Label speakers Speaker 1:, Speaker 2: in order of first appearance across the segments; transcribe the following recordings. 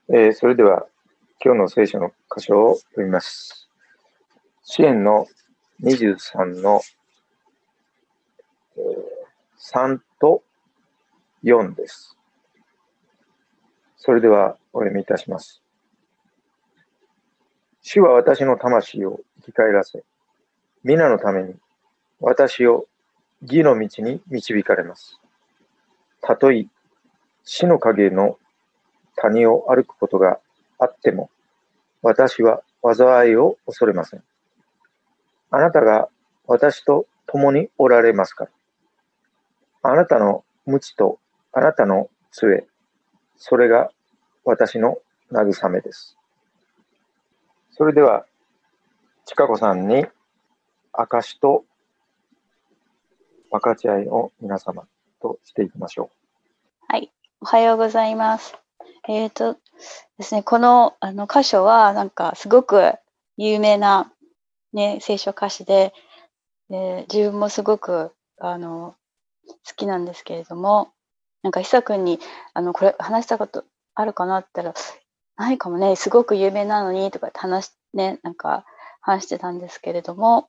Speaker 1: それでは今日の聖書の箇所を読みます。詩篇の23の、3と4です。それではお読みいたします。主は私の魂を生き返らせ、皆のために私を義の道に導かれます。たとえ死の影の谷を歩くことがあっても、私は災いを恐れません。あなたが私と共におられますから。あなたの鞭とあなたの杖、それが私の慰めです。それでは、ちかこさんに証と分かち合いを皆様としていきましょ
Speaker 2: はい、おはようございます。ですね、この箇所はなんかすごく有名な、ね、聖書歌詞で、自分もすごく好きなんですけれども、なんか久くんにこれ話したことあるかなって言ったら、ないかもね、すごく有名なのにとかってなんか話してたんですけれども、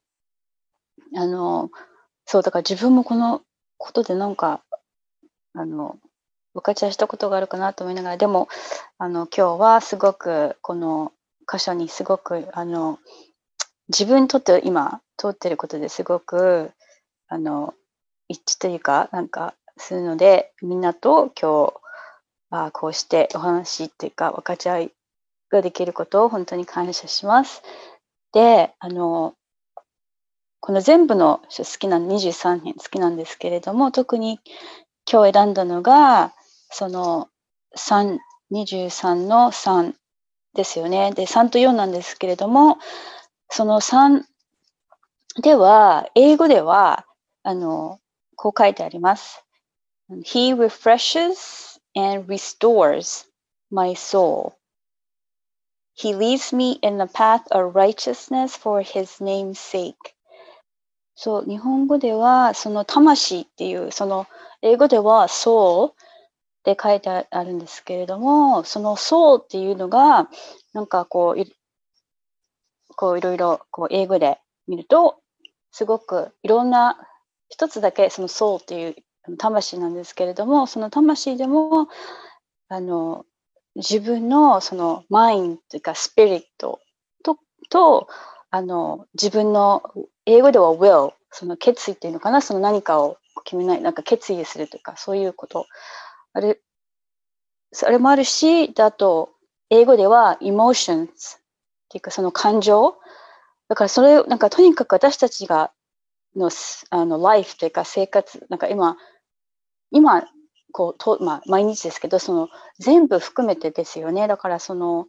Speaker 2: そう、だから自分もこのことでなんか、分かち合いしたことがあるかなと思いながら、でも、今日はすごくこの箇所にすごく、自分にとって今通ってることですごく、一致というか、なんかするので、みんなと今日、こうしてお話っていうか、分かち合いができることを本当に感謝します。で、この全部の好きな23編好きなんですけれども、特に今日選んだのが、その23の3ですよね。で、3と4なんですけれども、その3では、英語では、こう書いてあります。He refreshes and restores my soul. He leads me in the path of righteousness for his name's sake. そう、日本語では、その魂っていう、その英語では soul って書いてあるんですけれども、その soul っていうのが、なんかこういろいろこう英語で見ると、すごくいろんな、一つだけその soul っていう魂なんですけれども、その魂でも、自分のそのマインドというかスピリットと、自分の英語では will、その決意っていうのかな、その何かを決めない、なんか決意するというか、そういうこと。それもあるし、あと、英語では emotions っていうかその感情。だからそれを、なんかとにかく私たちがライフというか生活、なんか今、まあ、毎日ですけど、その全部含めてですよね。だからその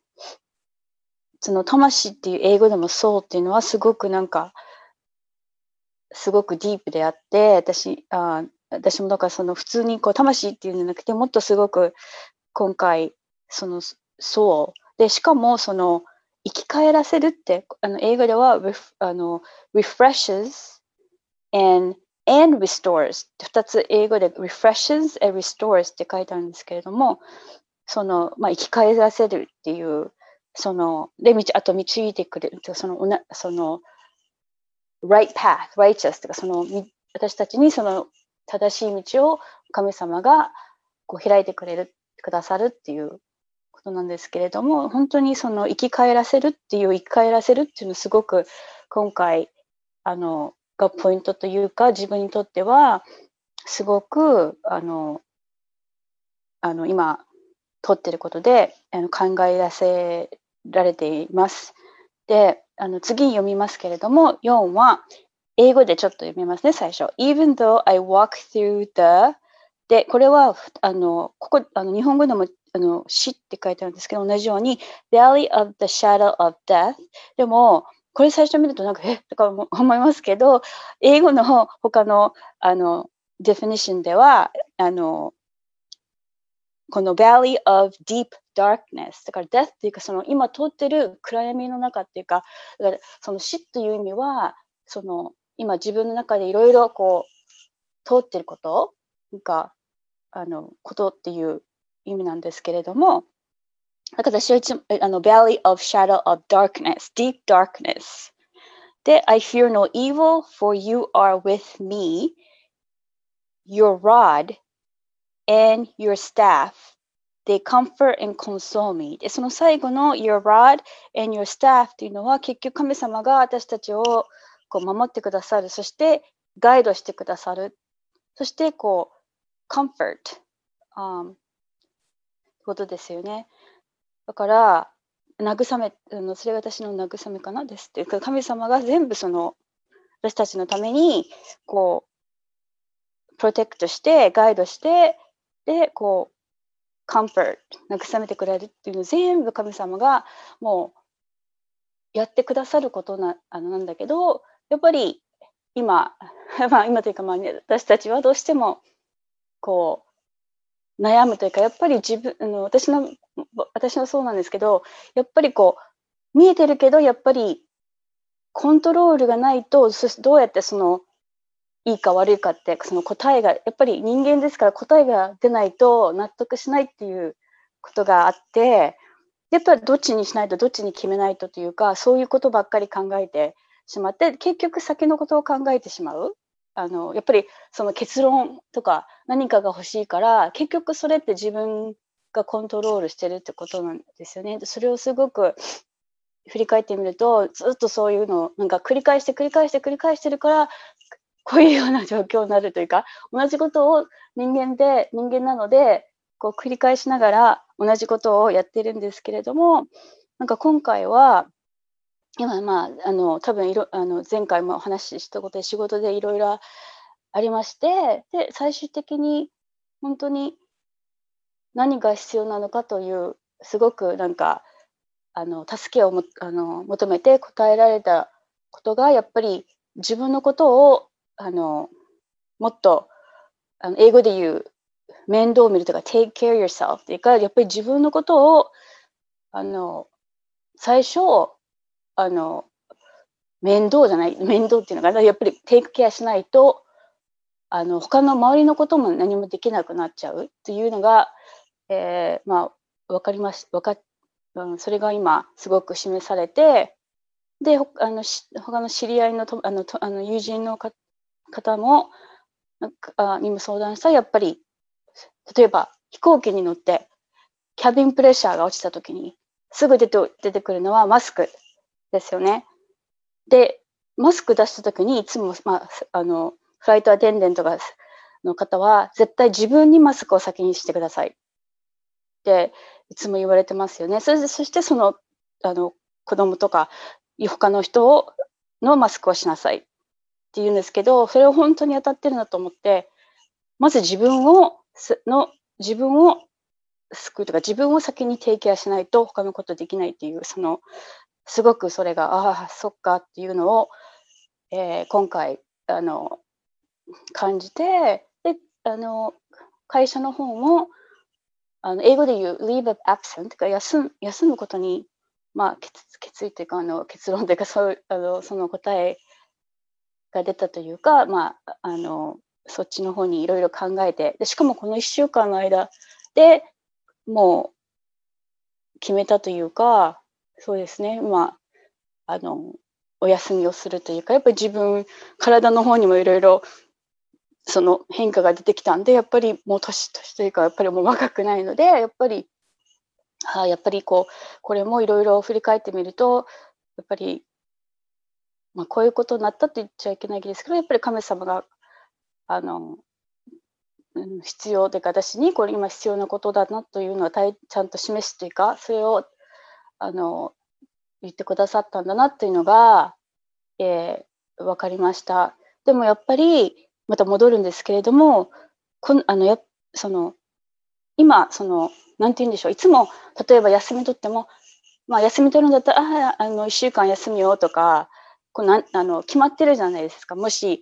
Speaker 2: 魂っていう英語でもそうっていうのはすごくなんか、すごくディープであって、私もだからその普通にこう魂っていうんじゃなくて、もっとすごく今回、そのそうで、しかもその生き返らせるって、英語ではrefreshes and restores って2つ英語で refreshes and restores って書いてあるんですけれども、まあ、生き返らせるっていう、で、あと導いてくれる、right path, righteous とか、私たちにその正しい道を神様がこう開いてくださるっていうことなんですけれども、本当にその生き返らせるっていうのすごく今回、がポイントというか、自分にとっては、すごく、今、取ってることで、考えらせられています。で、次読みますけれども、4は、英語でちょっと読みますね、最初。Even though I walk through the で、これは、日本語でも、死って書いてあるんですけど、同じように、Valley of the Shadow of Death。でも、これ最初見るとなんか、とか思いますけど、英語の他の、definition では、この Valley of Deep Darkness。だから Death っていうか、その今通ってる暗闇の中っていうか、だからその死という意味は、今自分の中でいろいろこう、通ってることが、ことっていう意味なんですけれども、 だから私はValley of Shadow of Darkness, Deep Darkness. で、I fear no evil, for you are with me. Your rod and your staff, they comfort and console me. で、その最後の Your rod and your staff っていうのは結局神様が私たちをこう守ってくださる。そしてガイドしてくださる。そしてこう comfort、ことですよね。だから慰め、それが私の慰めかなですっていうか、神様が全部その私たちのためにこうプロテクトしてガイドしてでこうcomfort、慰めてくれるっていうのを全部神様がもうやってくださることなんだけど、やっぱり今今というか、私たちはどうしてもこう悩むというか、やっぱり私のそうなんですけど、やっぱりこう見えてるけど、やっぱりコントロールがないと、どうやってそのいいか悪いかってその答えがやっぱり人間ですから答えが出ないと納得しないっていうことがあって、やっぱりどっちにしないとどっちに決めないとというか、そういうことばっかり考えてしまって結局先のことを考えてしまう。やっぱりその結論とか何かが欲しいから結局それって自分がコントロールしてるってことなんですよね。それをすごく振り返ってみるとずっとそういうのをなんか繰り返してるからこういうような状況になるというか、同じことを人間なのでこう繰り返しながら同じことをやってるんですけれども、なんか今回は今多分前回もお話ししたことで仕事でいろいろありまして、で最終的に本当に何が必要なのかというすごくなんか助けを求めて答えられたことがやっぱり自分のことをもっと英語で言う面倒を見るとか take care yourself っていうか、やっぱり自分のことを最初面倒っていうのかな、やっぱりテイクケアしないと他の周りのことも何もできなくなっちゃうっていうのが、分かりましかそれが今すごく示されて、で他の知り合いの友人の方もにも相談したら、やっぱり例えば飛行機に乗ってキャビンプレッシャーが落ちた時にすぐ出てくるのはマスクですよね。でマスク出した時にいつも、フライトアテンデントの方は絶対自分にマスクを先にしてくださいっていつも言われてますよね。そしてその子供とか他の人のマスクをしなさいって言うんですけど、それを本当に当たってるなと思って、まず自分を救うとか自分を先にテイケアしないと他のことできないっていう、すごくそれがそっかっていうのを、今回感じて、で会社の方も英語で言う leave of absence とか休むことに、決意というか結論というかその答えが出たというか、そっちの方にいろいろ考えて、でしかもこの1週間の間でもう決めたというか、そうですね、お休みをするというか、やっぱり体の方にもいろいろその変化が出てきたんで、やっぱりもう年というか、やっぱりもう若くないので、やっぱりこれもいろいろ振り返ってみると、やっぱり、こういうことになったって言っちゃいけないですけど、やっぱり神様が必要というか、私にこれ今必要なことだなというのはちゃんと示すというか、それを言ってくださったんだなっていうのが、分かりました。でもやっぱりまた戻るんですけれども、今なんて言うんでしょう、いつも例えば休み取っても、休み取るんだったら1週間休みよとか決まってるじゃないですか。もし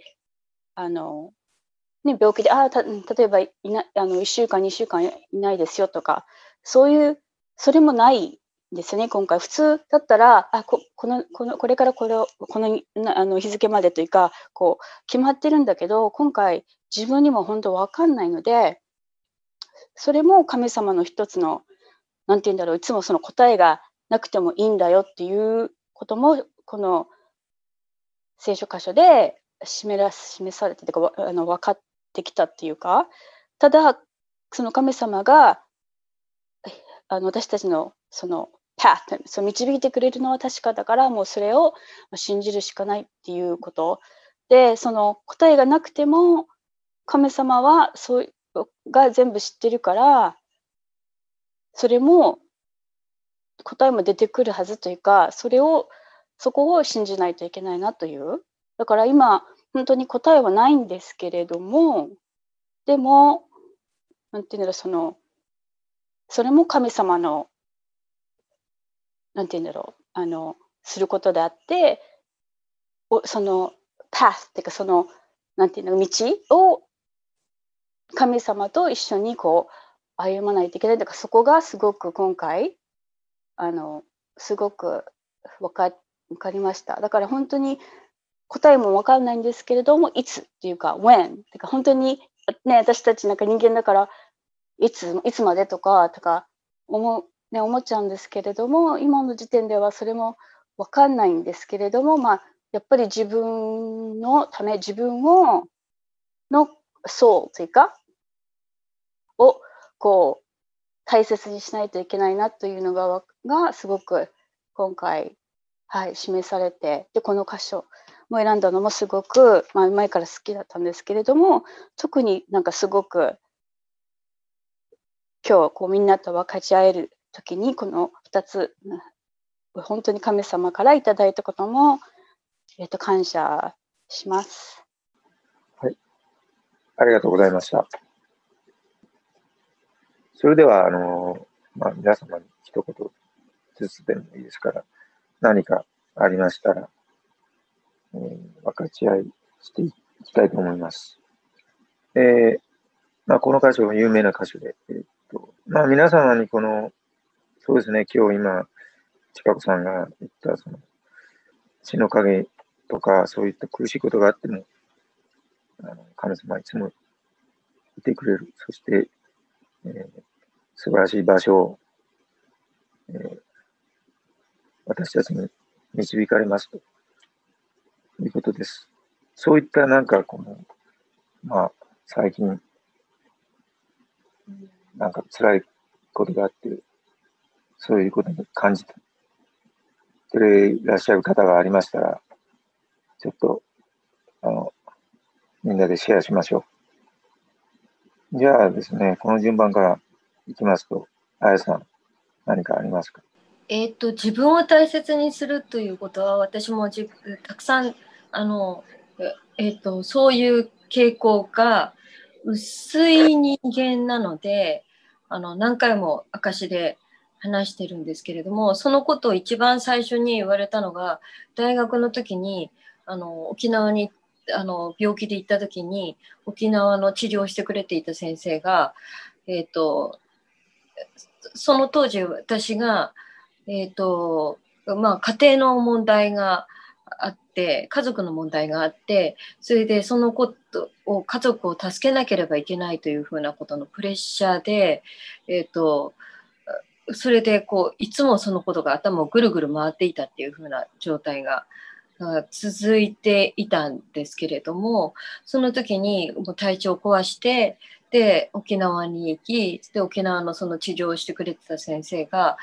Speaker 2: 病気で例えば1週間2週間いないですよとか、それもないですね。今回普通だったらこれからこの日付までというか決まってるんだけど、今回自分にも本当わかんないので、それも神様の一つのなんて言うんだろう、いつもその答えがなくてもいいんだよっていうことも、この聖書箇所で示されててか、分かってきたっていうか、ただ、その神様が、私たちのその導いてくれるのは確かだから、もうそれを信じるしかないっていうことで、その答えがなくても、神様はそうが全部知ってるから、それも答えも出てくるはずというか、そこを信じないといけないなという。だから今、本当に答えはないんですけれども、でも、なんていうんだろう、それも神様の、なんていうんだろう、することであって、そのパスっていうか、なんていうの、道を神様と一緒にこう歩まないといけない。だからそこがすごく今回、あの、すごくわかりました。だから本当に答えもわかんないんですけれども、いつっていうか、when ってか本当にね、私たちなんか人間だから、いつまでとか思っちゃうんですけれども、今の時点ではそれもわかんないんですけれども、やっぱり自分のため、自分のソウルというか、をこう大切にしないといけないなというのがすごく今回、はい、示されて、で、この箇所も選んだのもすごく、前から好きだったんですけれども、特になんかすごく今日こうみんなと分かち合える時に、この2つ、本当に神様からいただいたことも、感謝します。
Speaker 1: はい。ありがとうございました。それでは、皆様に一言ずつでもいいですから、何かありましたら、分かち合いしていきたいと思います。この箇所は有名な箇所で、皆様にそうですね、今日今、近子さんが言った、血の影とか、そういった苦しいことがあっても、神様はいつもいてくれる。そして、素晴らしい場所を、私たちに導かれますということです。そういった最近、辛いことがあって、そういうことに感じていらっしゃる方がありましたら、ちょっと、みんなでシェアしましょう。じゃあですね、この順番からいきますと、あやさん、何かありますか？
Speaker 3: 自分を大切にするということは、私もたくさん、そういう傾向が薄い人間なので、何回も証で話してるんですけれども、そのことを一番最初に言われたのが、大学の時に、沖縄に、病気で行った時に、沖縄の治療してくれていた先生が、その当時私が、家庭の問題があって、家族の問題があって、それでそのことを、家族を助けなければいけないというふうなことのプレッシャーで、それでいつもそのことが頭をぐるぐる回っていたっていうふうな状態が続いていたんですけれども、その時にもう体調を壊して、で、沖縄に行き、で、沖縄のその治療をしてくれてた先生が、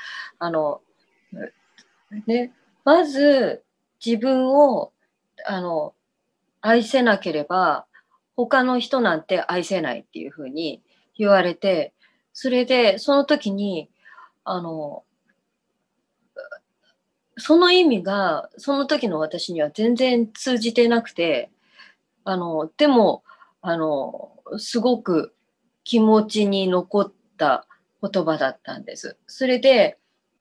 Speaker 3: ね、まず自分をあの愛せなければ他の人なんて愛せないっていうふうに言われて、それでその時にあのその意味がその時の私には全然通じてなくて、でもすごく気持ちに残った言葉だったんです。それで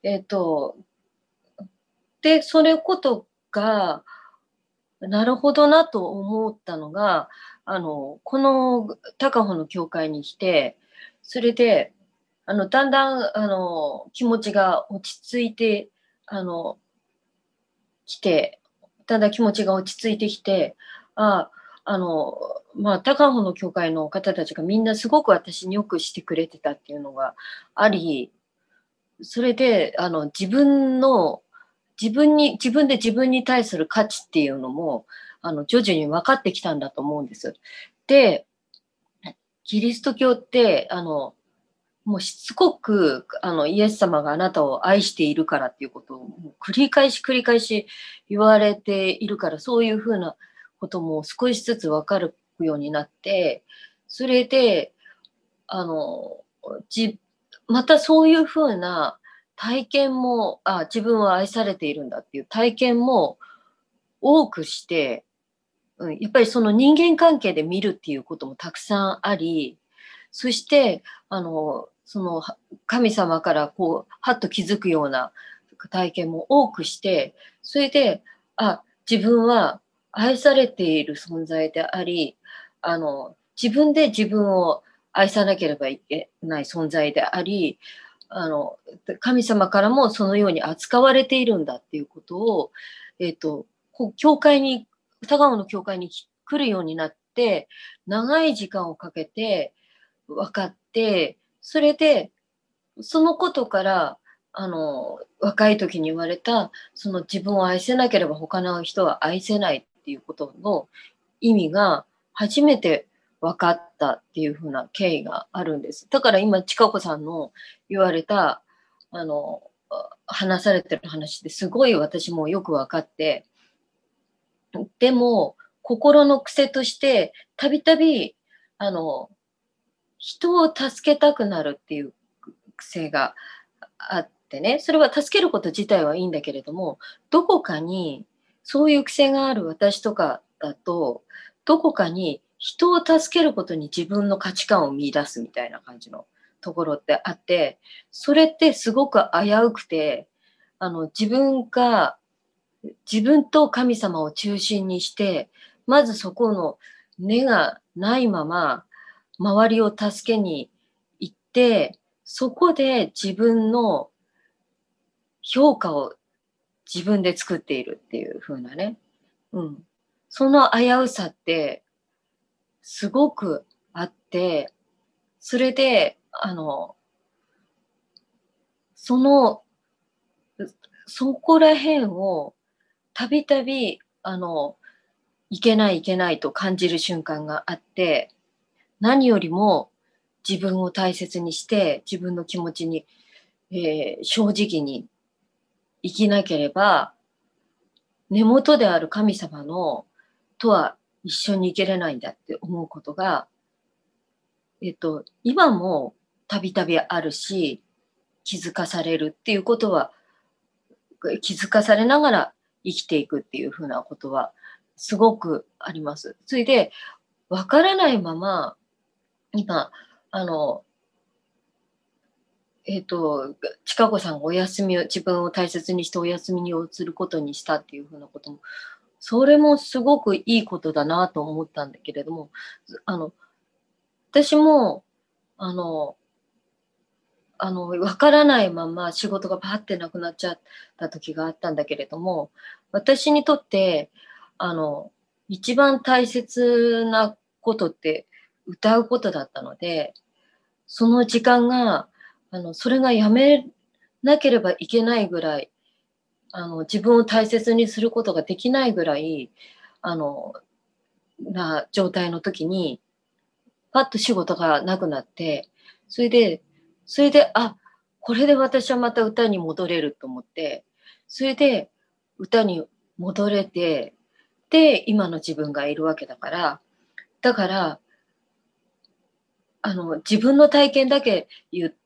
Speaker 3: それことがなるほどなと思ったのが、この高穂の教会に来て、それで、だんだん、気持ちが落ち着いて、あの、きて、だんだん気持ちが落ち着いてきて、あ高穂の教会の方たちがみんなすごく私によくしてくれてたっていうのがあり、 それで、自分で自分に対する価値っていうのも、徐々に分かってきたんだと思うんです。で、キリスト教って、もうしつこく、イエス様があなたを愛しているからっていうことを、もう繰り返し言われているから、そういうふうなことも少しずつ分かるようになって、それで、あの、またそういうふうな体験も、自分は愛されているんだっていう体験も多くして、やっぱりその人間関係で見るっていうこともたくさんあり、そして、神様からこう、はっと気づくような体験も多くして、それで、自分は愛されている存在であり、自分で自分を愛さなければいけない存在であり、あの、神様からもそのように扱われているんだっていうことを、教会に、歌川の教会に来るようになって、長い時間をかけて分かって、それで、そのことから、若い時に言われた、その自分を愛せなければ他の人は愛せないっていうことの意味が初めて分かったっていう風な経緯があるんです。だから今、ちかこさんの言われた、話されてる話ですごい私もよく分かって、でも、心の癖として、たびたび、あの、人を助けたくなるっていう癖があってね、それは助けること自体はいいんだけれども、どこかにそういう癖がある私とかだと、どこかに人を助けることに自分の価値観を見出すみたいな感じのところってあって、それってすごく危うくて、自分と神様を中心にして、まずそこの根がないまま、周りを助けに行って、そこで自分の評価を自分で作っているっていう風なね。うん。その危うさってすごくあって、それで、その、そこら辺をたびたび、いけないと感じる瞬間があって、何よりも自分を大切にして、自分の気持ちに、正直に生きなければ、根元である神様とは一緒に生きれないんだって思うことが、今もたびたびあるし、気づかされるっていうことは、気づかされながら生きていくっていうふうなことはすごくあります。それで、わからないまま、今、あの、ちかこさんが自分を大切にしてお休みをすることにしたっていうふうなことも、それもすごくいいことだなと思ったんだけれども、あの、私も、あの、わからないまま仕事がパーってなくなっちゃった時があったんだけれども、私にとって、あの、一番大切なことって歌うことだったので、その時間が、それがやめなければいけないぐらい、自分を大切にすることができないぐらい、あの、な状態の時に、パッと仕事がなくなって、それで、これで私はまた歌に戻れると思って、それで歌に戻れて、で、今の自分がいるわけだから、だから、自分の体験だけ言って、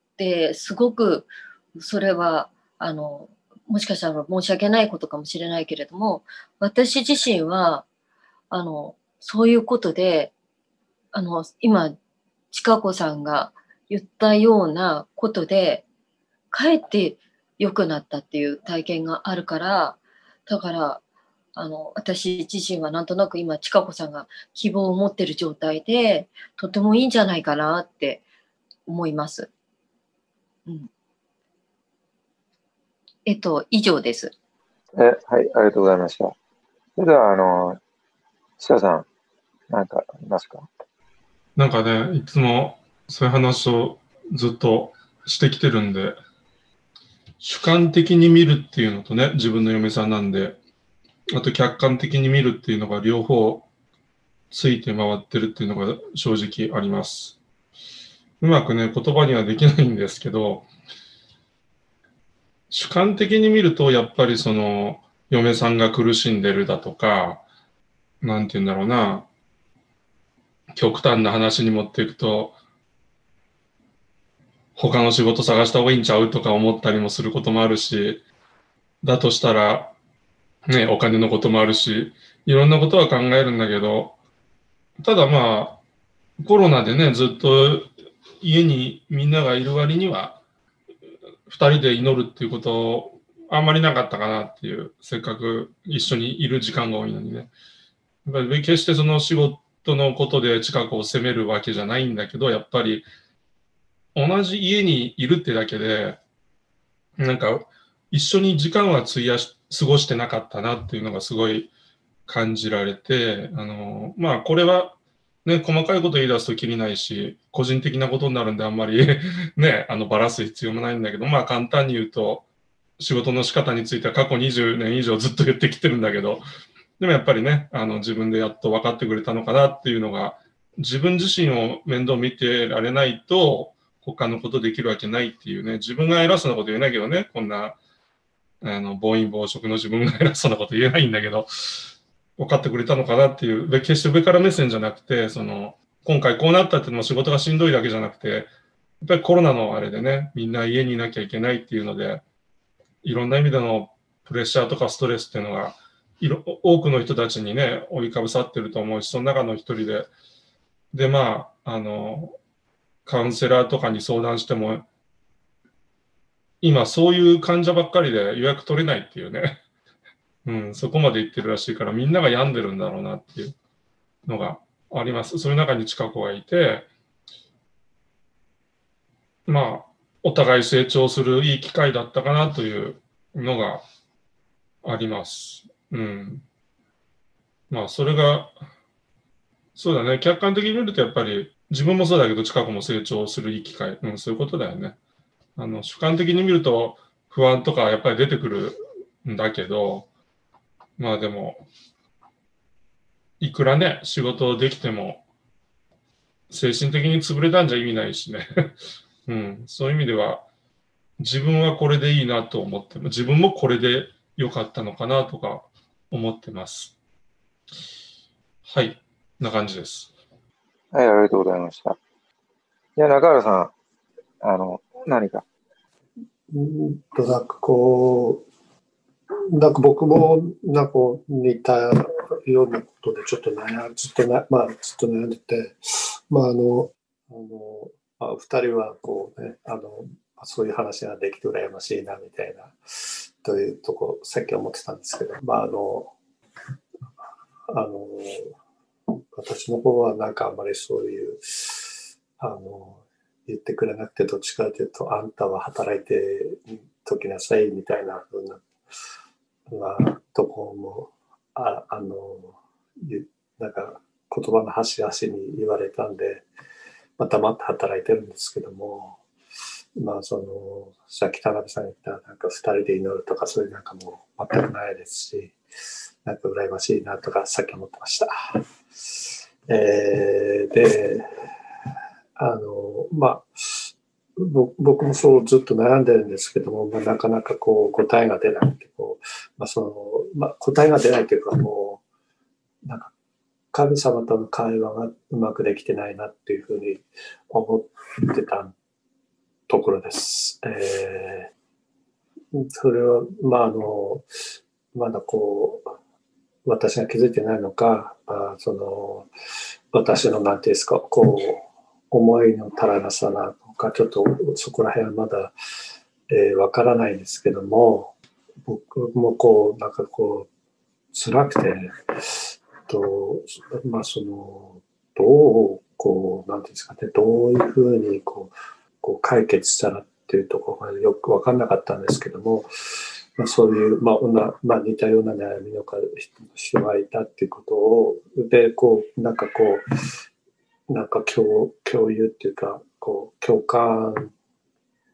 Speaker 3: すごく、それは、もしかしたら申し訳ないことかもしれないけれども、私自身は、そういうことで、今、ちかこさんが言ったようなことで、かえって良くなったっていう体験があるから、だから、私自身はなんとなく今、ちかこさんが希望を持ってる状態で、とてもいいんじゃないかなって思います。うん。以上です。
Speaker 1: はい、ありがとうございました。それでは、ちかさん、何かありますか？
Speaker 4: なんかね、いつもそういう話をずっとしてきてるんで、 主観的に見るっていうのとね、自分の嫁さんなんで、あと客観的に見るっていうのが両方ついて回ってるっていうのが正直あります。うまくね、言葉にはできないんですけど、主観的に見ると、やっぱりその、嫁さんが苦しんでるだとか、なんて言うんだろうな、極端な話に持っていくと、他の仕事探した方がいいんちゃうとか思ったりもすることもあるし、だとしたら、ね、お金のこともあるし、いろんなことは考えるんだけど、ただまあ、コロナでね、ずっと家にみんながいる割には、二人で祈るっていうことあんまりなかったかなっていう、せっかく一緒にいる時間が多いのにね。やっぱり決してその仕事のことで近くを責めるわけじゃないんだけど、やっぱり同じ家にいるってだけで、なんか一緒に時間は過ごしてなかったなっていうのがすごい感じられて、まあこれはね、細かいこと言い出すときりないし、個人的なことになるんであんまりね、ばらす必要もないんだけど、まあ簡単に言うと、仕事の仕方については過去20年以上ずっと言ってきてるんだけど、でもやっぱりね、自分でやっと分かってくれたのかなっていうのが、自分自身を面倒見てられないと、他のことできるわけないっていうね、自分が偉そうなこと言えないけどね、こんな、暴飲暴食の自分が偉そうなこと言えないんだけど、分かってくれたのかなっていう、決して上から目線じゃなくて、今回こうなったっていうのも仕事がしんどいだけじゃなくて、やっぱりコロナのあれでね、みんな家にいなきゃいけないっていうので、いろんな意味でのプレッシャーとかストレスっていうのが、多くの人たちにね、覆いかぶさってると思うし、その中の一人で、まあ、カウンセラーとかに相談しても、今そういう患者ばっかりで予約取れないっていうね、うん、そこまで言ってるらしいから、みんなが病んでるんだろうなっていうのがあります。そういう中に近子がいて、まあ、お互い成長するいい機会だったかなというのがあります。うん。まあ、それが、そうだね。客観的に見ると、やっぱり、自分もそうだけど、近くも成長するいい機会。うん、そういうことだよね。主観的に見ると、不安とかやっぱり出てくるんだけど、まあでも、いくらね、仕事できても、精神的に潰れたんじゃ意味ないしね。うん、そういう意味では、自分はこれでいいなと思って、自分もこれで良かったのかなとか思ってます。はい、こんな感じです。
Speaker 1: はい、ありがとうございました。じゃあ、中原さん、何か。
Speaker 5: なんかこう、なんか僕もなんか似たようなことでちょっとずっと悩んでて、二人はこうね、そういう話ができて羨ましいなみたいな、というとこ、さっき思ってたんですけど、私の方はなんかあんまりそういう、言ってくれなくて、どっちかというと、あんたは働いてときなさいみたいな風な、とこも、なんか言葉の端々に言われたんで、黙って働いてるんですけども、さっき田辺さんが言った、なんか二人で祈るとか、そういうなんかもう全くないですし、なんか羨ましいなとか、さっき思ってました。で、僕もそうずっと悩んでるんですけども、なかなかこう答えが出なくて、答えが出ないというか、もう、なんか神様との会話がうまくできてないなっていうふうに思ってたところです。それは、まだこう、私が気づいてないのか、私のなんていうんですか、こう、思いの足らなさなのか、ちょっとそこら辺はまだ、わからないんですけども、僕もこう、なんかこう、辛くて、どう、こう、なんていうんですかね、どういうふうにこう解決したらっていうところがよくわかんなかったんですけども、そういう、似たような悩みの人がいたっていうことを、で、なんか共有っていうか、共感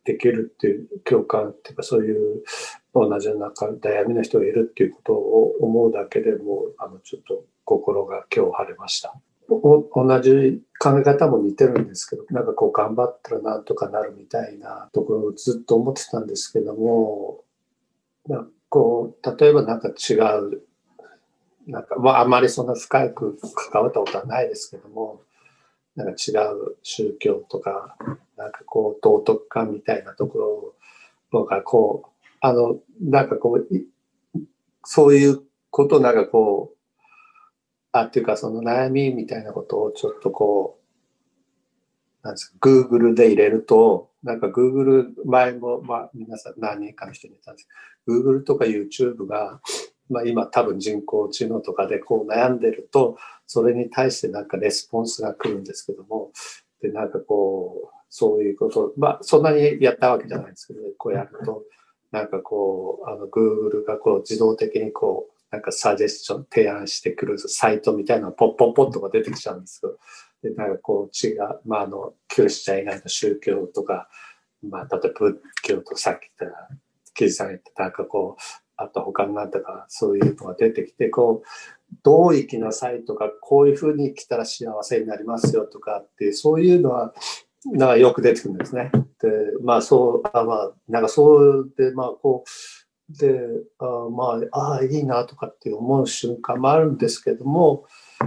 Speaker 5: できるっていう共感っていうか、そういう同じような悩みの人がいるっていうことを思うだけでもちょっと心が今日晴れました。同じ考え方も似てるんですけど、なんかこう頑張ったらなんとかなるみたいなところをずっと思ってたんですけども、なんかこう例えばなんか違う、なんかあんまりそんな深く関わったことはないですけども、なんか違う宗教とか、なんかこう道徳観みたいなところがこうなんかこうそういうことをなんかこうっていうかその悩みみたいなことをちょっとこうなんですか、Google で入れると、なんか Google 前も皆さん何人かの人に言ったんです。Google とか YouTube が今多分人工知能とかでこう悩んでると、それに対してなんかレスポンスが来るんですけども、でなんかこうそういうことそんなにやったわけじゃないですけど、こうやるとなんかこうGoogle がこう自動的にこうなんかサジェスチョン提案してくるサイトみたいなのポッポッポッとか出てきちゃうんですけど、でなんかこう違うキリスチャン以外の宗教とか、例えば仏教とかさっき言ったキリスチャン言ってなんかこうあと他のなんとかそういうのが出てきて、こうどう生きなさいとか、こういうふうに生きたら幸せになりますよとかっていう、そういうのはなんかよく出てくるんですね。でなんかそうでこうでいいなとかって思う瞬間もあるんですけども、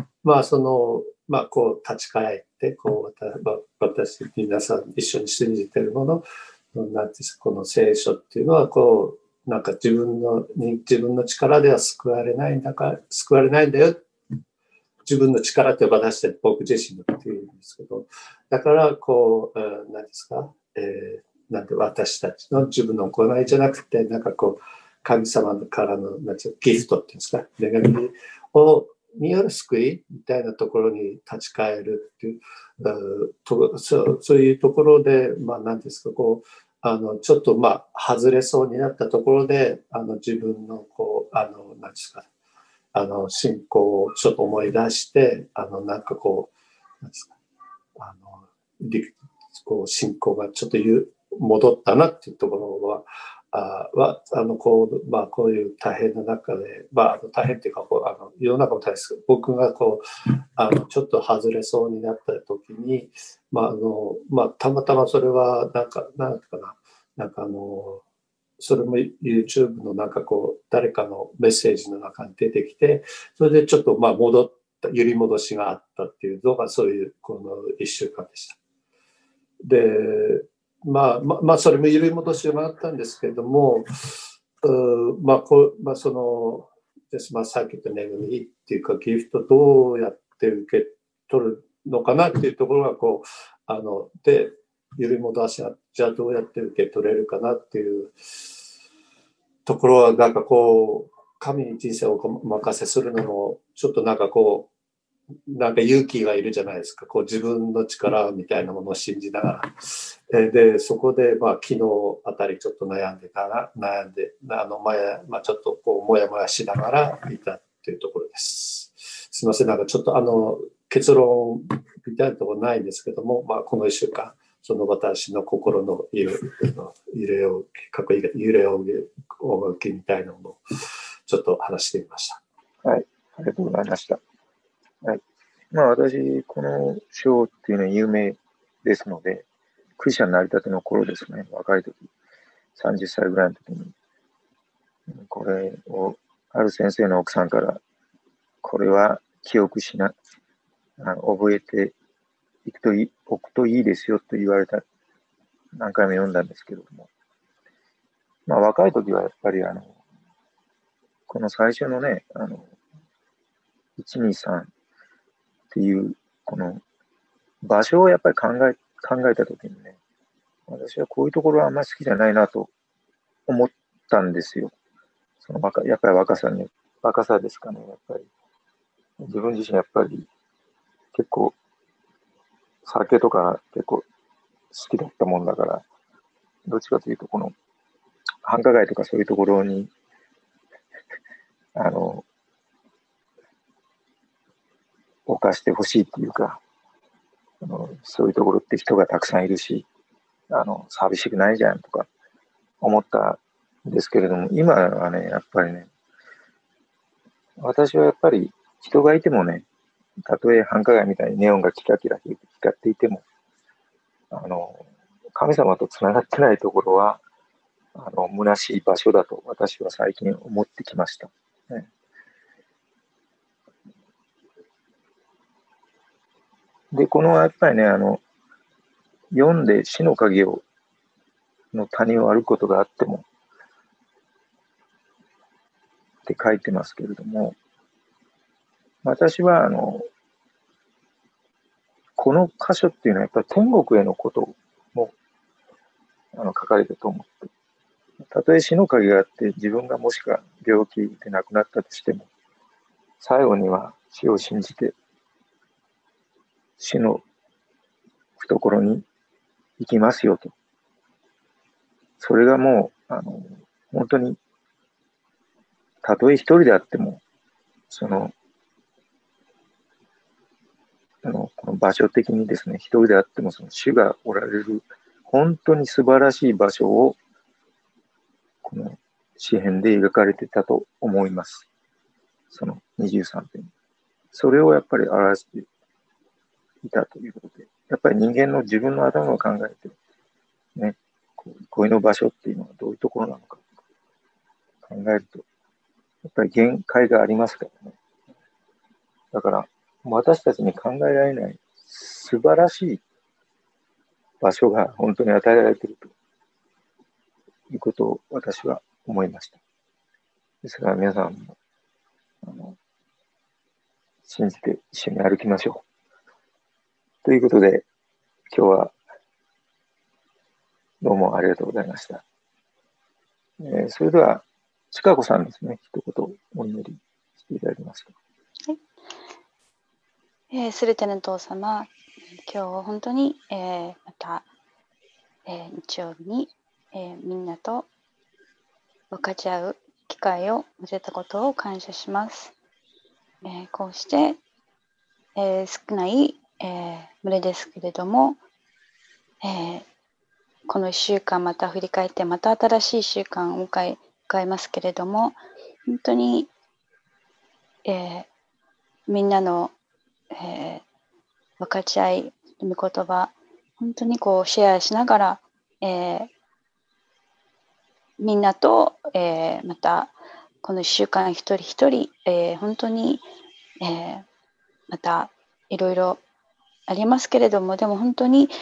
Speaker 5: こう立ち返ってこう私皆さん一緒に信じてるものなんてこの聖書っていうのはこうなんか自分の力では救われないんだよ。自分の力って私たち僕自身のっていうんですけど、だからこう何ですか、なんて私たちの自分の行いじゃなくて、なんかこう神様からのギフトっていうんですか、恵みによる救いみたいなところに立ち返るっていう、そういうところで何ですか、こうちょっと外れそうになったところで自分のこう何ですか、信仰をちょっと思い出してなんかこうなんですか、こう信仰がちょっと戻ったなっていうところはこういう大変な中で、大変っていうか世の中も大変ですけど、僕がこうちょっと外れそうになった時に、たまたまそれはなんていうかな、それも YouTube のなんかこう誰かのメッセージの中に出てきて、それでちょっと戻った揺り戻しがあったっていうのがそういうこの1週間でした。でそれも揺り戻しがあったんですけれども、さっき言った恵みっていうかギフトどうやって受け取るのかなっていうところがこうで揺り戻しはじゃあどうやって受け取れるかなっていうところはなんかこう神に人生をお任せするのもちょっとなんかこうなんか勇気がいるじゃないですか。こう自分の力みたいなものを信じながら。で、そこで昨日あたりちょっと悩んで、ちょっとこうもやもやしながらいたっていうところです。すみません、なんかちょっと結論みたいなところないんですけども、この1週間、その私の心の揺れ動きみたいなものをちょっと話してみました。
Speaker 1: はい、ありがとうございました。はい。私、この章っていうのは有名ですので、クリスチャンになりたての頃ですね、若い時、30歳ぐらいの時に、これを、ある先生の奥さんから、これは記憶覚えておくといいですよと言われた、何回も読んだんですけれども、若い時はやっぱりこの最初のね、1、2、3っていう、この場所をやっぱり考えたときにね、私はこういうところはあんまり好きじゃないなと思ったんですよ。やっぱり若さですかね、やっぱり。自分自身やっぱり結構酒とか結構好きだったもんだから、どっちかというとこの繁華街とかそういうところに、犯してほしいっていうか、そういうところって人がたくさんいるし、 寂しくないじゃんとか思ったんですけれども、今はね、やっぱりね、私はやっぱり人がいてもね、たとえ繁華街みたいにネオンがキラキラ光っていても、神様とつながってないところは、虚しい場所だと私は最近思ってきました。ね、で、このやっぱりね、読んで死の影の谷を歩くことがあってもって書いてますけれども、私はこの箇所っていうのはやっぱり天国へのことも書かれてると思って、たとえ死の影があって自分がもしか病気で亡くなったとしても、最後には死を信じて死の懐に行きますよと。それがもう本当にたとえ一人であっても、この場所的にですね、一人であってもその主がおられる本当に素晴らしい場所をこの詩編で描かれてたと思います。その23編。それをやっぱり表していたということで、やっぱり人間の自分の頭を考えて、ね、憩いの場所っていうのはどういうところなのか考えると、やっぱり限界がありますからね。だから、私たちに考えられない素晴らしい場所が本当に与えられているということを私は思いました。ですから皆さんも信じて一緒に歩きましょう。ということで、今日はどうもありがとうございました。それでは、ちかこさんですね、一言お祈りしていただきますと。
Speaker 2: はい。すべてのお父様、今日本当に、また、日曜日に、みんなと分かち合う機会を持てたことを感謝します。こうして、少ない、群れですけれども、この1週間また振り返ってまた新しい1週間を迎えますけれども、本当に、みんなの、分かち合い、御言葉、本当にこうシェアしながら、みんなと、またこの1週間一人一人、本当に、またいろいろありますけれども、でも本当に、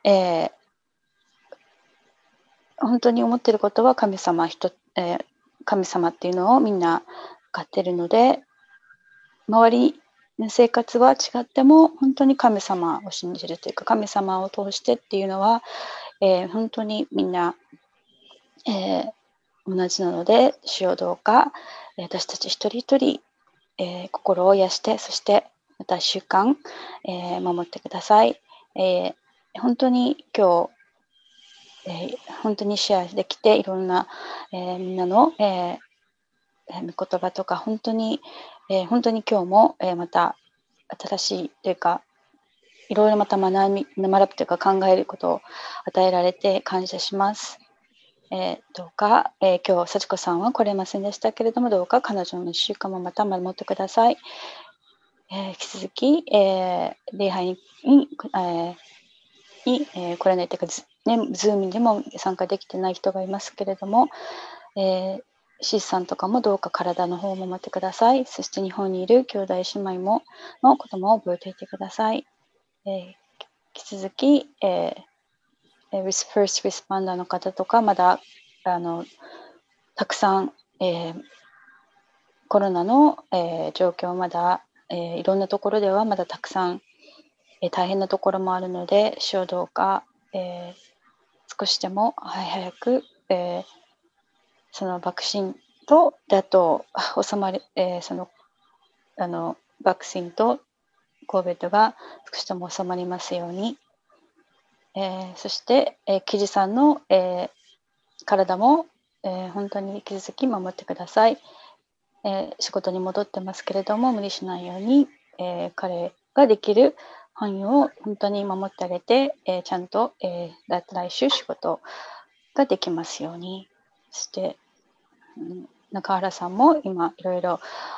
Speaker 2: 本当に思っていることは神様神様っていうのをみんな分かっているので、周りの生活は違っても本当に神様を信じるというか、神様を通してっていうのは、本当にみんな、同じなので、主をどうか私たち一人一人、心を癒して、そしてまた1週間、守ってください。本当に今日本当にシェアできていろんな、みんなの、御言葉とか本当に今日も、また新しいというかいろいろまた学ぶというか考えることを与えられて感謝します。どうか、今日幸子さんは来れませんでしたけれども、どうか彼女の1週間もまた守ってください。引き続き、礼拝に来られてください。ね、ズームでも参加できてない人がいますけれども、シスさんとかもどうか体の方を守ってください。そして日本にいる兄弟姉妹もの子供を覚えていてください。引き続き、First Responder の方とか、まだたくさん、コロナの、状況まだ、いろんなところではまだたくさん、大変なところもあるので、主をどうか、少しでも早く、そのワクチンと収まる、ワクチンと COVID が少しでも収まりますように、そして、キジさんの、体も、本当に引き続き守ってください。仕事に戻ってますけれども無理しないように、彼ができる範囲を本当に守ってあげて、ちゃんと、来週仕事ができますように。そして、中原さんも今いろいろ、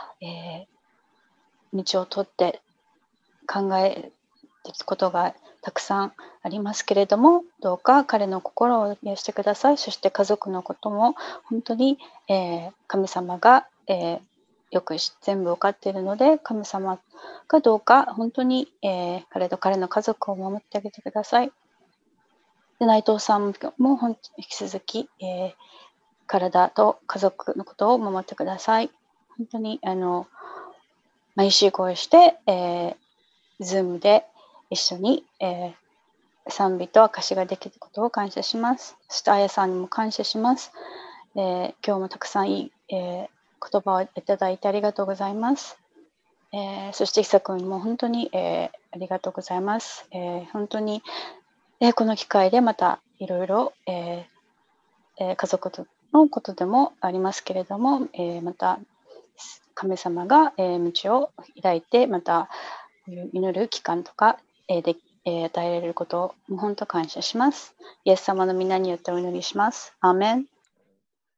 Speaker 2: 道を取って考えていくことがたくさんありますけれども、どうか彼の心を癒してください。そして家族のことも本当に、神様が、よく全部分かっているので、神様がどうか本当に、彼と彼の家族を守ってあげてください。で内藤さんも引き続き、体と家族のことを守ってください。本当に毎週こうして、Zoom で一緒に、賛美と証しができることを感謝します。そしてあやさんにも感謝します。今日もたくさんいい、言葉をいただいてありがとうございます。そして久くんも本当に、ありがとうございます。本当に、この機会でまたいろいろ家族のことでもありますけれども、また神様が、道を開いてまた祈る期間とか、与えられることを本当感謝します。イエス様の皆によってお祈りします。アーメン。